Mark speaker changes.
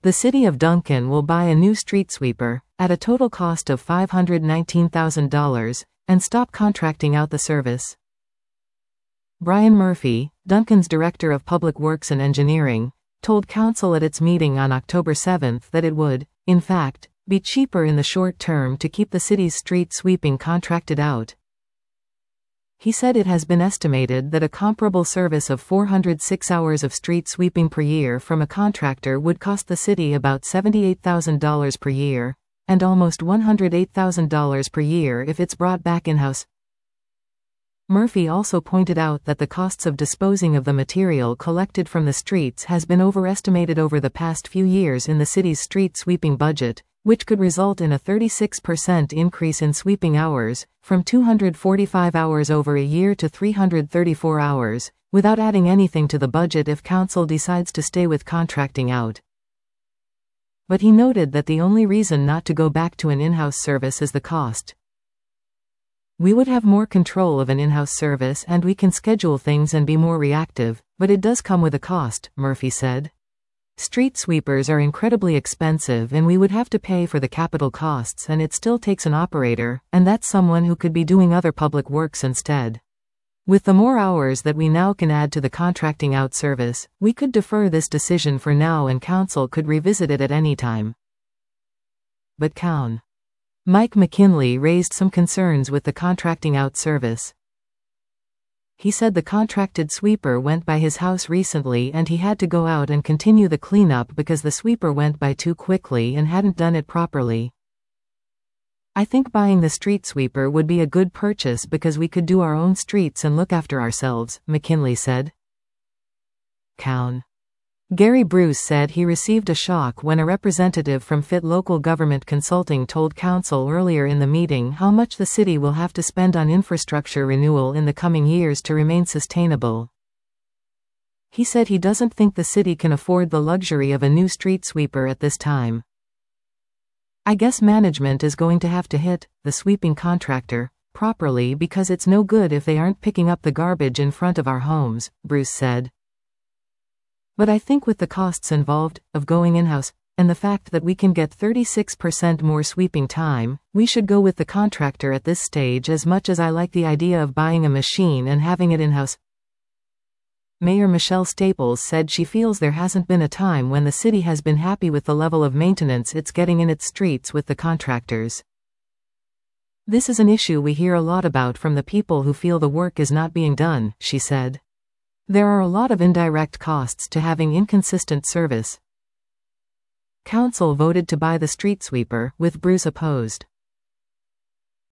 Speaker 1: The city of Duncan will buy a new street sweeper, at a total cost of $519,000, and stop contracting out the service. Brian Murphy, Duncan's Director of Public Works and Engineering, told council at its meeting on October 7 that it would, in fact, be cheaper in the short term to keep the city's street sweeping contracted out. He said it has been estimated that a comparable service of 406 hours of street sweeping per year from a contractor would cost the city about $78,000 per year, and almost $108,000 per year if it's brought back in-house. Murphy also pointed out that the costs of disposing of the material collected from the streets has been overestimated over the past few years in the city's street sweeping budget, which could result in a 36% increase in sweeping hours, from 245 hours over a year to 334 hours, without adding anything to the budget if council decides to stay with contracting out. But he noted that the only reason not to go back to an in-house service is the cost. We would have more control of an in-house service and we can schedule things and be more reactive, but it does come with a cost, Murphy said. Street sweepers are incredibly expensive and we would have to pay for the capital costs, and it still takes an operator, and that's someone who could be doing other public works instead. With the more hours that we now can add to the contracting out service, we could defer this decision for now and council could revisit it at any time. But Mike McKinley raised some concerns with the contracting out service. He said the contracted sweeper went by his house recently and he had to go out and continue the cleanup because the sweeper went by too quickly and hadn't done it properly. I think buying the street sweeper would be a good purchase because we could do our own streets and look after ourselves, McKinley said. Gary Bruce said he received a shock when a representative from FIT Local Government Consulting told council earlier in the meeting how much the city will have to spend on infrastructure renewal in the coming years to remain sustainable. He said he doesn't think the city can afford the luxury of a new street sweeper at this time. I guess management is going to have to hit the sweeping contractor properly because it's no good if they aren't picking up the garbage in front of our homes, Bruce said. But I think with the costs involved, of going in-house, and the fact that we can get 36% more sweeping time, we should go with the contractor at this stage as much as I like the idea of buying a machine and having it in-house. Mayor Michelle Staples said she feels there hasn't been a time when the city has been happy with the level of maintenance it's getting in its streets with the contractors. This is an issue we hear a lot about from the people who feel the work is not being done, she said. There are a lot of indirect costs to having inconsistent service. Council voted to buy the street sweeper, with Bruce opposed.